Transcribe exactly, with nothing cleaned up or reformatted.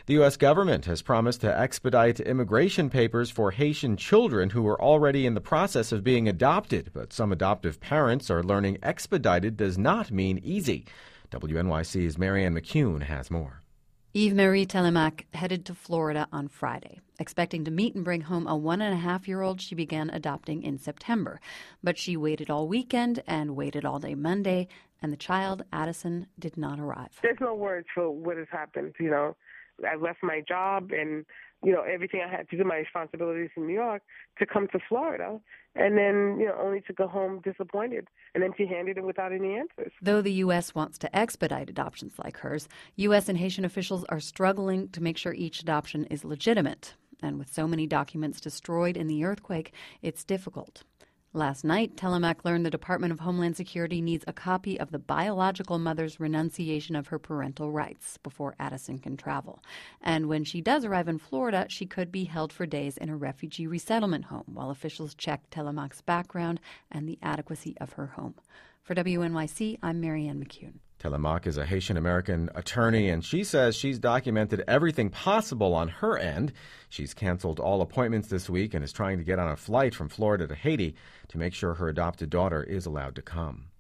The U S government has promised to expedite immigration papers for Haitian children who are already in the process of being adopted, but some adoptive parents are learning expedited does not mean easy. W N Y C's Marianne McCune has more. Eve-Marie Telemaque headed to Florida on Friday. Expecting to meet and bring home a one-and-a-half-year-old she began adopting in September. But she waited all weekend and waited all day Monday, and the child, Addison, did not arrive. There's no words for what has happened, you know. I left my job and, you know, everything I had to do, my responsibilities in New York, to come to Florida, and then, you know, only to go home disappointed and empty-handed and without any answers. Though the U S wants to expedite adoptions like hers, U S and Haitian officials are struggling to make sure each adoption is legitimate. And with so many documents destroyed in the earthquake, it's difficult. Last night, Telemaque learned the Department of Homeland Security needs a copy of the biological mother's renunciation of her parental rights before Addison can travel. And when she does arrive in Florida, she could be held for days in a refugee resettlement home while officials check Telemaque's background and the adequacy of her home. For W N Y C, I'm Marianne McCune. Telemaque is a Haitian-American attorney, and she says she's documented everything possible on her end. She's canceled all appointments this week and is trying to get on a flight from Florida to Haiti to make sure her adopted daughter is allowed to come.